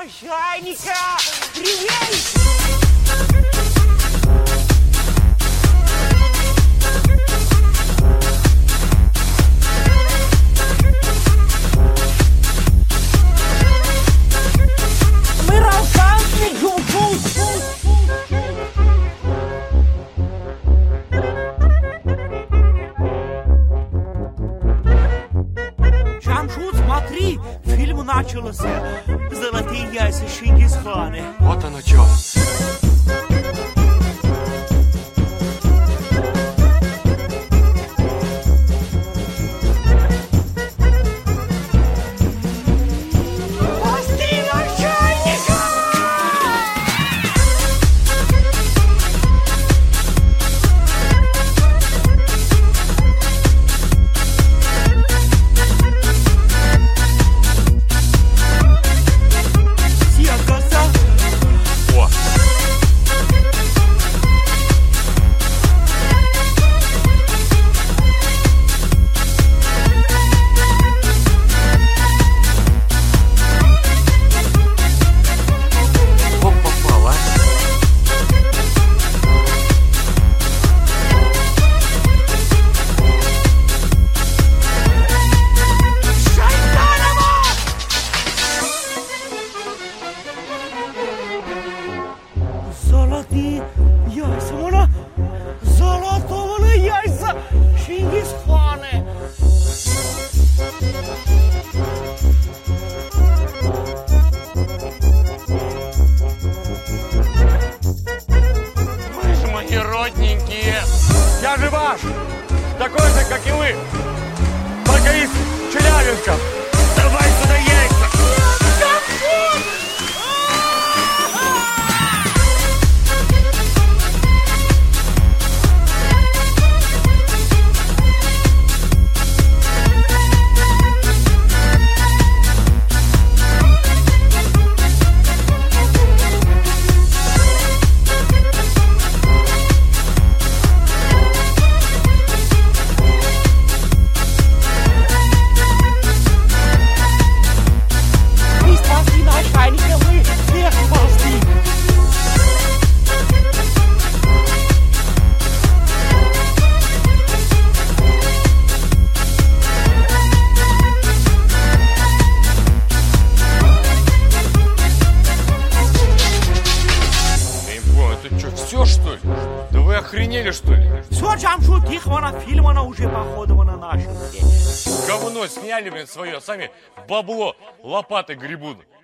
чайника! Привет! Мы раушанцы, Джамшут, смотри, фильм начался. Золотые яйца Чингисхана. Вот оно что. Золотые яйца, мона, золотые яйца Чингисхана. Вы же мои родненькие. Я же ваш. Такой же, как и вы. Только из Челябинска. Давай сюда яйца. Все, что ли? Да вы охренели, что ли? Все, Джамшут, их мона фильма уже походу на нашем. Говно сняли, блин, свое, сами бабло лопатой гребут.